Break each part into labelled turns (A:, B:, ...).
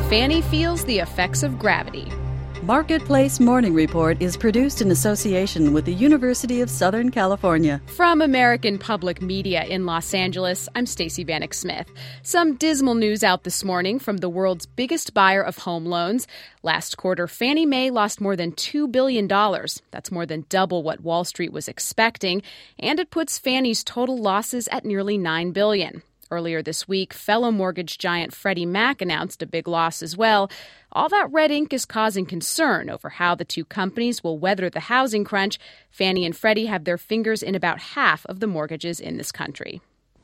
A: Fannie feels the effects of gravity.
B: Marketplace Morning Report is produced in association with the University of Southern California.
A: From American Public Media in Los Angeles, I'm Stacey Vanek Smith. Some dismal news out this morning from the world's biggest buyer of home loans. Last quarter, Fannie Mae lost more than $2 billion. That's more than double what Wall Street was expecting, and it puts Fannie's total losses at nearly $9 billion. Earlier this week, fellow mortgage giant Freddie Mac announced a big loss as well. All that red ink is causing concern over how the two companies will weather the housing crunch. Fannie and Freddie have their fingers in about half of the mortgages in this country.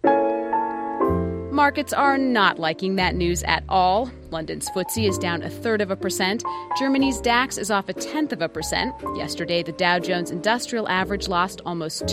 A: Markets are not liking that news at all. London's FTSE is down 0.33%. Germany's DAX is off 0.1%. Yesterday, the Dow Jones Industrial Average lost almost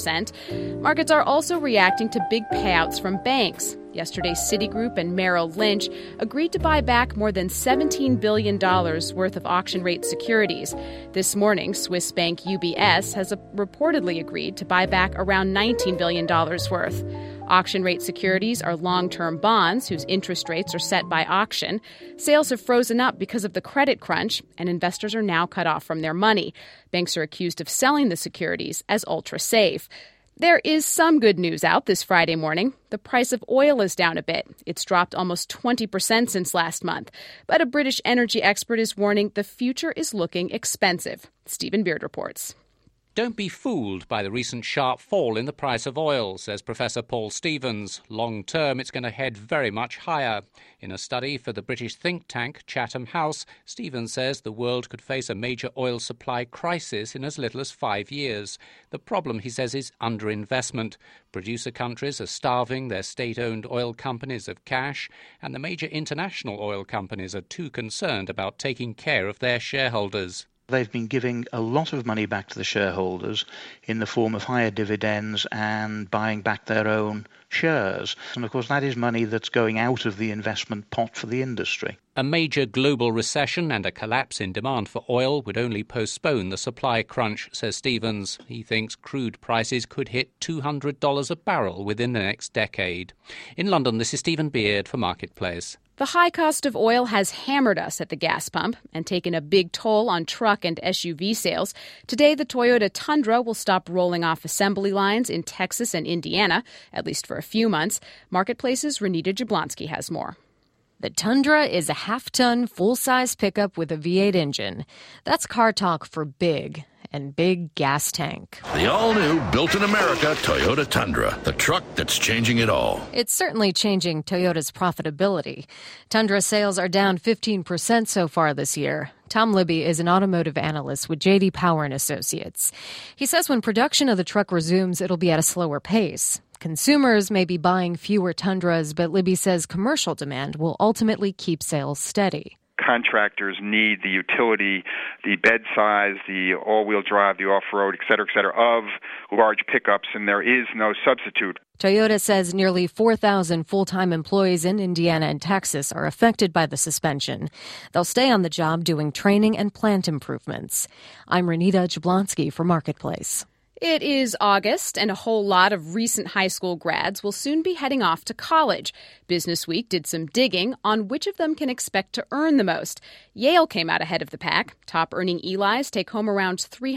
A: 2%. Markets are also reacting to big payouts from banks. Yesterday, Citigroup and Merrill Lynch agreed to buy back more than $17 billion worth of auction-rate securities. This morning, Swiss bank UBS has reportedly agreed to buy back around $19 billion worth. Auction-rate securities are long-term bonds whose interest rates are set by auction. Sales have frozen up because of the credit crunch, and investors are now cut off from their money. Banks are accused of selling the securities as ultra-safe. There is some good news out this Friday morning. The price of oil is down a bit. It's dropped almost 20% since last month. But a British energy expert is warning the future is looking expensive. Stephen Beard reports.
C: Don't be fooled by the recent sharp fall in the price of oil, says Professor Paul Stevens. Long term, it's going to head very much higher. In a study for the British think tank Chatham House, Stevens says the world could face a major oil supply crisis in as little as 5 years. The problem, he says, is underinvestment. Producer countries are starving their state-owned oil companies of cash, and the major international oil companies are too concerned about taking care of their shareholders.
D: They've been giving a lot of money back to the shareholders in the form of higher dividends and buying back their own shares. And of course, that is money that's going out of the investment pot for the industry.
C: A major global recession and a collapse in demand for oil would only postpone the supply crunch, says Stevens. He thinks crude prices could hit $200 a barrel within the next decade. In London, this is Stephen Beard for Marketplace.
A: The high cost of oil has hammered us at the gas pump and taken a big toll on truck and SUV sales. Today, the Toyota Tundra will stop rolling off assembly lines in Texas and Indiana, at least for a few months. Marketplace's Renita Jablonski has more.
E: The Tundra is a half-ton, full-size pickup with a V8 engine. That's car talk for big. And big gas tank.
F: The all-new, built-in-America Toyota Tundra, the truck that's changing it all.
E: It's certainly changing Toyota's profitability. Tundra sales are down 15% so far this year. Tom Libby is an automotive analyst with J.D. Power & Associates. He says when production of the truck resumes, it'll be at a slower pace. Consumers may be buying fewer Tundras, but Libby says commercial demand will ultimately keep sales steady.
G: Contractors need the utility, the bed size, the all-wheel drive, the off-road, et cetera, of large pickups, and there is no substitute.
E: Toyota says nearly 4,000 full-time employees in Indiana and Texas are affected by the suspension. They'll stay on the job doing training and plant improvements. I'm Renita Jablonski for Marketplace.
A: It is August, and a whole lot of recent high school grads will soon be heading off to college. Business Week did some digging on which of them can expect to earn the most. Yale came out ahead of the pack. Top-earning Eli's take home around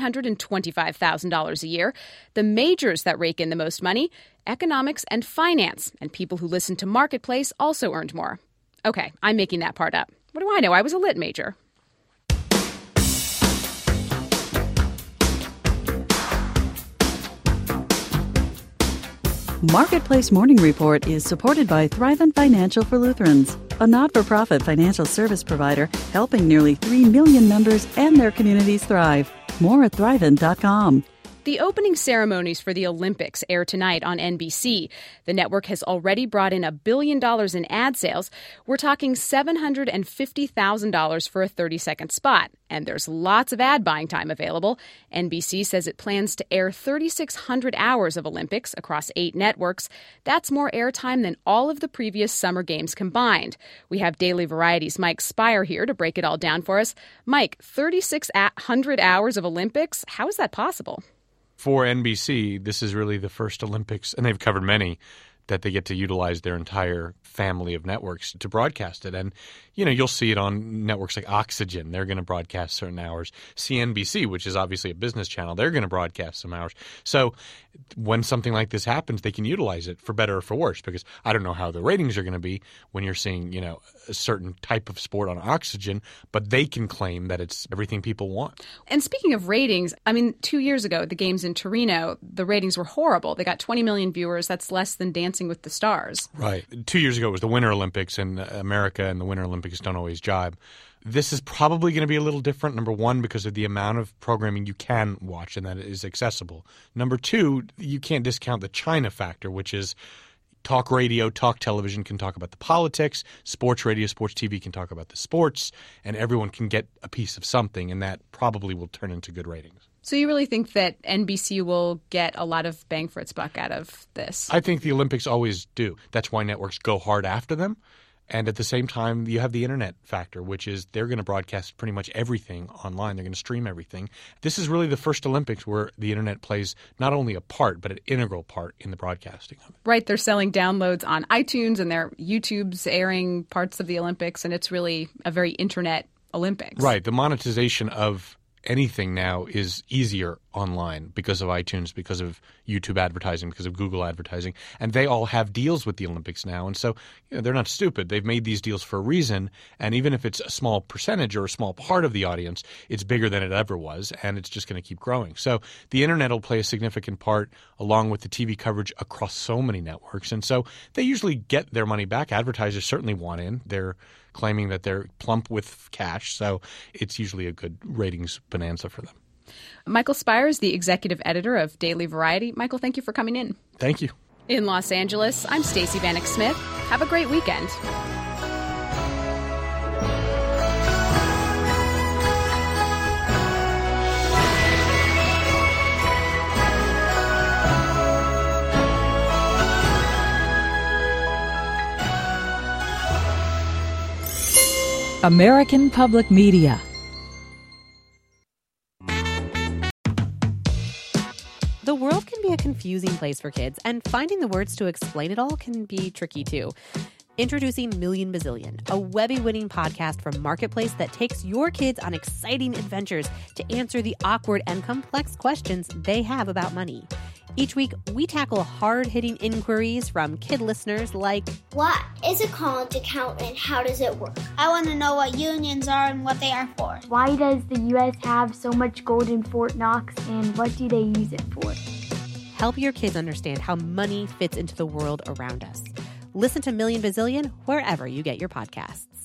A: $325,000 a year. The majors that rake in the most money, economics and finance, and people who listen to Marketplace also earned more. Okay, I'm making that part up. What do I know? I was a lit major.
B: Marketplace Morning Report is supported by Thrivent Financial for Lutherans, a not-for-profit financial service provider helping nearly 3 million members and their communities thrive. More at Thrivent.com.
A: The opening ceremonies for the Olympics air tonight on NBC. The network has already brought in $1 billion in ad sales. We're talking $750,000 for a 30-second spot. And there's lots of ad buying time available. NBC says it plans to air 3,600 hours of Olympics across 8 networks. That's more airtime than all of the previous summer games combined. We have Daily Variety's Mike Spire here to break it all down for us. Mike, 3,600 hours of Olympics? How is that possible?
H: For NBC, this is really the first Olympics, and they've covered many, that they get to utilize their entire family of networks to broadcast it. And, you'll see it on networks like Oxygen. They're going to broadcast certain hours. CNBC, which is obviously a business channel, they're going to broadcast some hours. So when something like this happens, they can utilize it for better or for worse, because I don't know how the ratings are going to be when you're seeing, a certain type of sport on Oxygen, but they can claim that it's everything people want.
A: And speaking of ratings, 2 years ago, the games in Torino, the ratings were horrible. They got 20 million viewers. That's less than Dancing with the Stars.
H: Right. 2 years ago, it was the Winter Olympics, and America and the Winter Olympics don't always jibe. This is probably going to be a little different, number one, because of the amount of programming you can watch and that it is accessible. Number two, you can't discount the China factor, which is talk radio, talk television can talk about the politics, sports radio, sports TV can talk about the sports, and everyone can get a piece of something, and that probably will turn into good ratings.
A: So you really think that NBC will get a lot of bang for its buck out of this?
H: I think the Olympics always do. That's why networks go hard after them. And at the same time, you have the internet factor, which is they're going to broadcast pretty much everything online. They're going to stream everything. This is really the first Olympics where the internet plays not only a part, but an integral part in the broadcasting of it.
A: Right. They're selling downloads on iTunes, and their YouTube's airing parts of the Olympics, and it's really a very internet Olympics.
H: Right. The monetization of anything now is easier online because of iTunes, because of YouTube advertising, because of Google advertising. And they all have deals with the Olympics now. And so they're not stupid. They've made these deals for a reason. And even if it's a small percentage or a small part of the audience, it's bigger than it ever was. And it's just going to keep growing. So the internet will play a significant part along with the TV coverage across so many networks. And so they usually get their money back. Advertisers certainly want in. They're claiming that they're plump with cash. So it's usually a good ratings bonanza for them.
A: Michael Spires, the executive editor of Daily Variety. Michael, thank you for coming in.
H: Thank you.
A: In Los Angeles, I'm Stacey Vanek Smith. Have a great weekend.
I: American Public Media.
J: The world can be a confusing place for kids, and finding the words to explain it all can be tricky too. Introducing Million Bazillion, a Webby-winning podcast from Marketplace that takes your kids on exciting adventures to answer the awkward and complex questions they have about money. Each week, we tackle hard-hitting inquiries from kid listeners like,
K: what is a college account and how does it work? I want to know what unions are and what they are for.
L: Why does the U.S. have so much gold in Fort Knox, and what do they use it for?
J: Help your kids understand how money fits into the world around us. Listen to Million Bazillion wherever you get your podcasts.